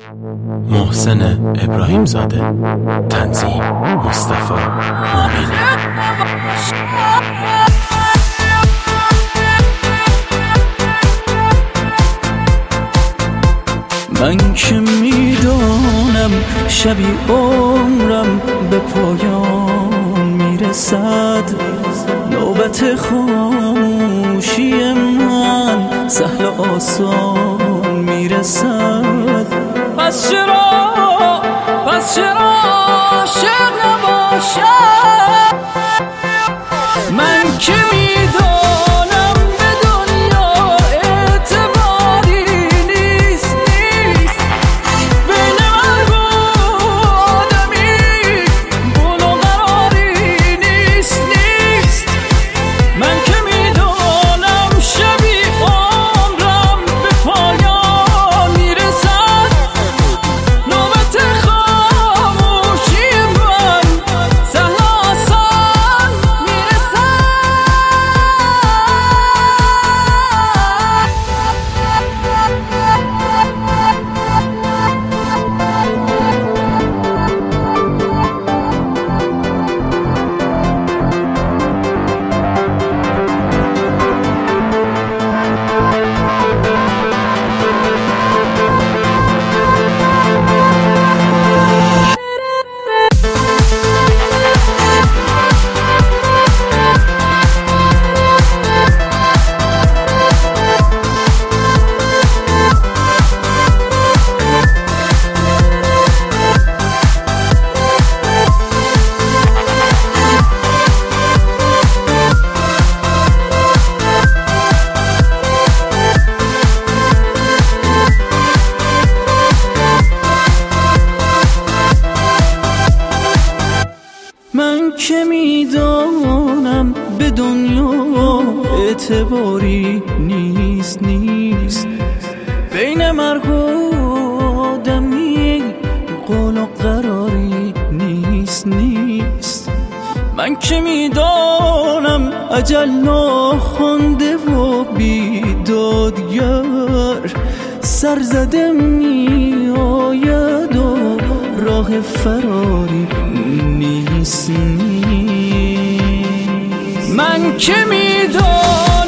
محسن ابراهیم زاده، تنظیم مصطفی عاملی. من که میدانم شبی عمرم به پایان میرسد، نوبت خاموشی من سهل و آسان میرسد. پس چرا عاشق نباشم؟ من که میدانم به دنیا اعتباری نیست بین مرگ و آدمی گل و قراری نیست. من که میدانم شبی عمرم به پایان میرسد، نوبت خاموشی من سهل و آسان میرسد. من که میدانم به دنیا اعتباری نیست بین مرگ و آدمی قول و قراری نیست. من که میدانم اجل ناخوانده و بیدادگر سرزده می آید و راه فراری نیست. من که میدانم